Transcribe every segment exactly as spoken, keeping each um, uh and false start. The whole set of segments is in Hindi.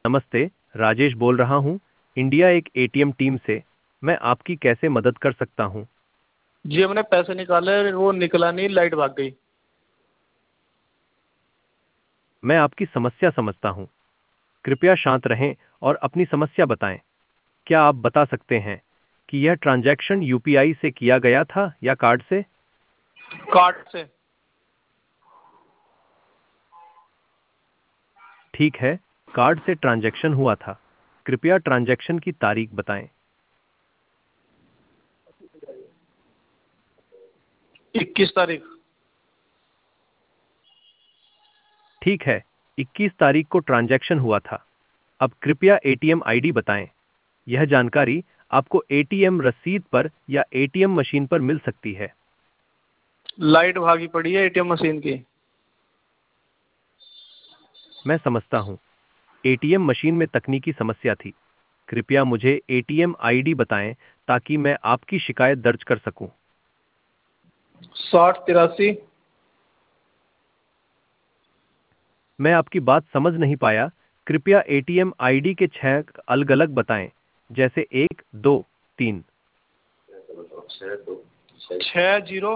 नमस्ते, राजेश बोल रहा हूँ, इंडिया एक एटीएम टीम से। मैं आपकी कैसे मदद कर सकता हूँ? जी हमने पैसे निकाले, वो निकला नहीं, लाइट भाग गई। मैं आपकी समस्या समझता हूँ। कृपया शांत रहें और अपनी समस्या बताएं। क्या आप बता सकते हैं कि यह ट्रांजैक्शन यूपीआई से किया गया था या कार्ड से? कार्ड से। ठीक है, कार्ड से ट्रांजैक्शन हुआ था। कृपया ट्रांजैक्शन की तारीख बताएं। इक्कीस तारीख। ठीक है, इक्कीस तारीख को ट्रांजैक्शन हुआ था। अब कृपया एटीएम आईडी बताएं। यह जानकारी आपको एटीएम रसीद पर या एटीएम मशीन पर मिल सकती है। लाइट भागी पड़ी है एटीएम मशीन की। मैं समझता हूँ, एटीएम मशीन में तकनीकी समस्या थी। कृपया मुझे एटीएम आईडी बताएं ताकि मैं आपकी शिकायत दर्ज कर सकूं। साठ तिरासी। मैं आपकी बात समझ नहीं पाया। कृपया एटीएम आईडी के छह अलग अलग बताएं, जैसे एक, दो, तीन। छः जीरो।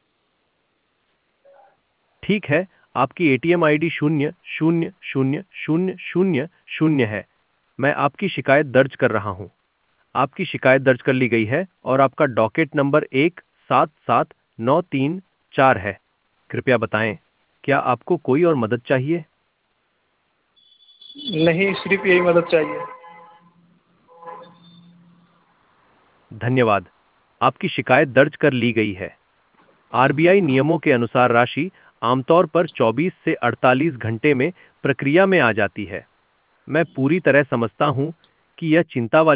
ठीक है, आपकी एटीएम आईडी शून्य शून्य शून्य शून्य शून्य शून्य है। मैं आपकी शिकायत दर्ज कर रहा हूं। आपकी शिकायत दर्ज कर ली गई है और आपका डॉकेट नंबर एक सात सात नौ तीन चार है। कृपया बताएं, क्या आपको कोई और मदद चाहिए? नहीं, सिर्फ यही मदद चाहिए। धन्यवाद, आपकी शिकायत दर्ज कर ली गई है। आरबीआई नियमों के अनुसार राशि आमतौर पर चौबीस से अड़तालीस घंटे में प्रक्रिया में आ जाती है। मैं पूरी तरह समझता हूं कि यह चिंता वाली